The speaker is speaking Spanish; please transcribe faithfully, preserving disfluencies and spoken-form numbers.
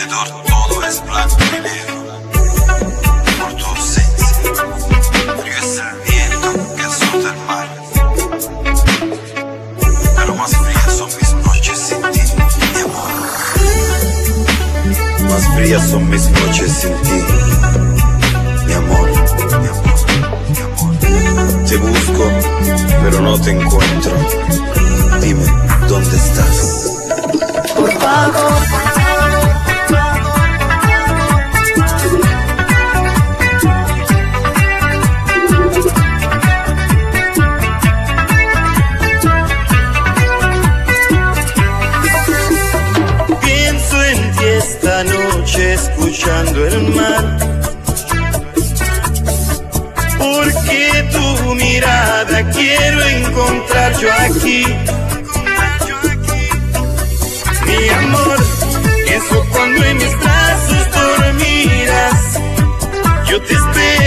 alrededor todo es blanco y negro. Por tu ausencia, frío es el viento que azota el mar. Pero más frías son mis noches sin ti, mi amor. Más frías son mis noches sin ti, mi amor, mi amor, mi amor. Te busco, pero no te encuentro. Dime, ¿dónde estás? Por favor. Pienso en ti esta noche escuchando el mar, porque tu mirada quiero encontrar yo aquí. Mi amor, eso cuando en mis brazos dormirás, yo te espero.